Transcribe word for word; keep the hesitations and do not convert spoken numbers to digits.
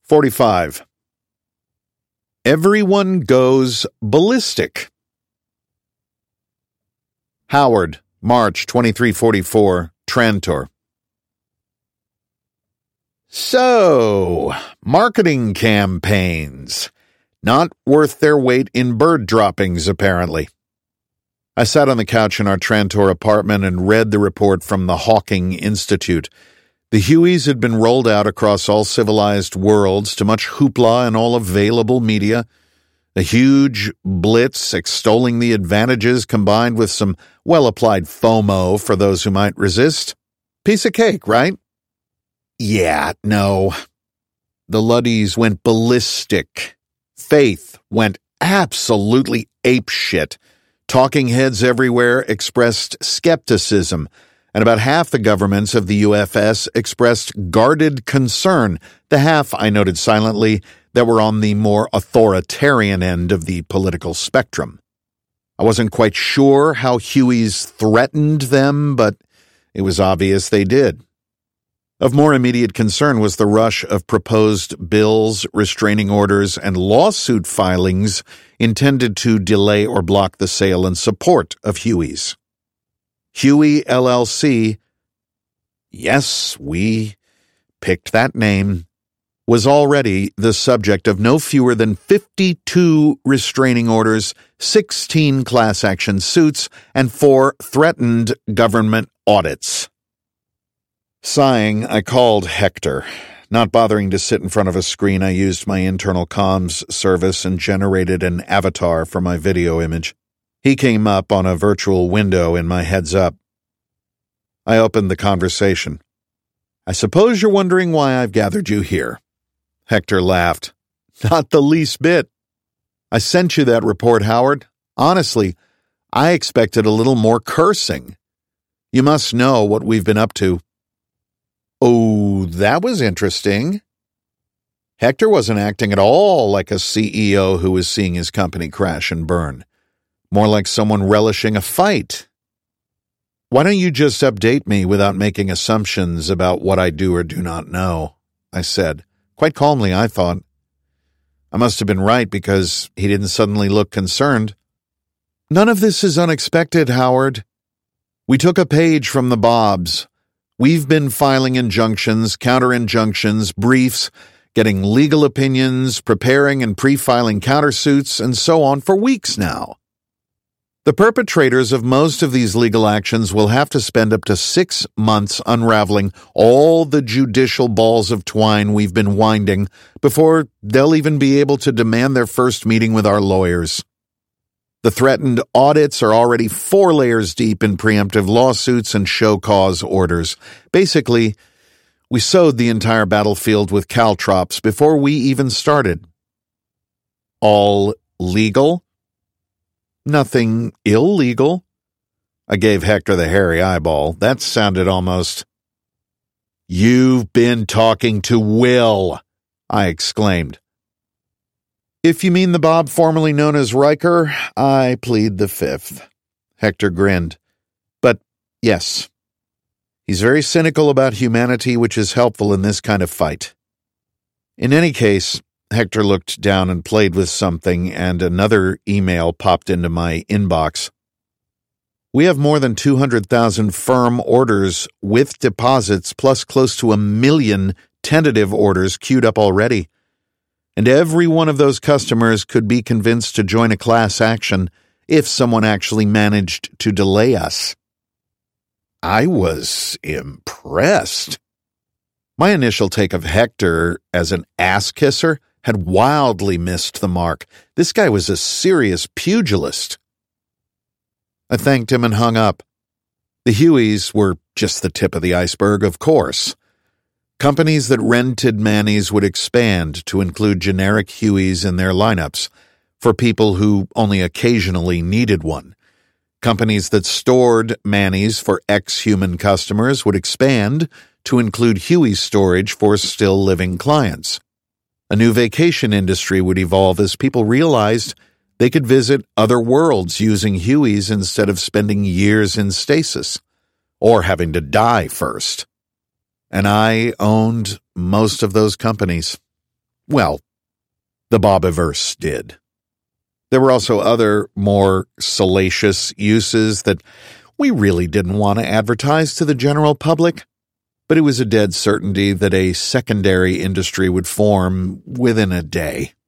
forty-five. Everyone goes ballistic. Howard, March twenty-three forty-four, Trantor. So, marketing campaigns. Not worth their weight in bird droppings, apparently. I sat on the couch in our Trantor apartment and read the report from the Hawking Institute. The Hueys had been rolled out across all civilized worlds to much hoopla and all available media. A huge blitz extolling the advantages combined with some well-applied FOMO for those who might resist. Piece of cake, right? Yeah, no. The Luddies went ballistic. Faith went absolutely apeshit. Talking heads everywhere expressed skepticism, and about half the governments of the U F S expressed guarded concern, the half, I noted silently, that were on the more authoritarian end of the political spectrum. I wasn't quite sure how Hueys threatened them, but it was obvious they did. Of more immediate concern was the rush of proposed bills, restraining orders, and lawsuit filings intended to delay or block the sale and support of Hueys. Huey L L C, yes, we picked that name, was already the subject of no fewer than fifty-two restraining orders, sixteen class action suits, and four threatened government audits. Sighing, I called Hector. Not bothering to sit in front of a screen, I used my internal comms service and generated an avatar for my video image. He came up on a virtual window in my heads-up. I opened the conversation. I suppose you're wondering why I've gathered you here. Hector laughed. Not the least bit. I sent you that report, Howard. Honestly, I expected a little more cursing. You must know what we've been up to. Oh, that was interesting. Hector wasn't acting at all like a C E O who was seeing his company crash and burn. More like someone relishing a fight. Why don't you just update me without making assumptions about what I do or do not know? I said. Quite calmly, I thought. I must have been right because he didn't suddenly look concerned. None of this is unexpected, Howard. We took a page from the Bobs. We've been filing injunctions, counter-injunctions, briefs, getting legal opinions, preparing and pre-filing countersuits, and so on for weeks now. The perpetrators of most of these legal actions will have to spend up to six months unraveling all the judicial balls of twine we've been winding before they'll even be able to demand their first meeting with our lawyers. The threatened audits are already four layers deep in preemptive lawsuits and show cause orders. Basically, we sowed the entire battlefield with caltrops before we even started. All legal? Nothing illegal. I gave Hector the hairy eyeball. That sounded almost... You've been talking to Will, I exclaimed. If you mean the Bob formerly known as Riker, I plead the fifth. Hector grinned. But, yes. He's very cynical about humanity, which is helpful in this kind of fight. In any case, Hector looked down and played with something, and another email popped into my inbox. We have more than two hundred thousand firm orders with deposits, plus close to a million tentative orders queued up already. And every one of those customers could be convinced to join a class action if someone actually managed to delay us. I was impressed. My initial take of Hector as an ass-kisser had wildly missed the mark. This guy was a serious pugilist. I thanked him and hung up. The Hueys were just the tip of the iceberg, of course. Companies that rented Manny's would expand to include generic Hueys in their lineups for people who only occasionally needed one. Companies that stored Manny's for ex-human customers would expand to include Huey storage for still-living clients. A new vacation industry would evolve as people realized they could visit other worlds using Hueys instead of spending years in stasis, or having to die first. And I owned most of those companies. Well, the Bobiverse did. There were also other, more salacious uses that we really didn't want to advertise to the general public, but it was a dead certainty that a secondary industry would form within a day.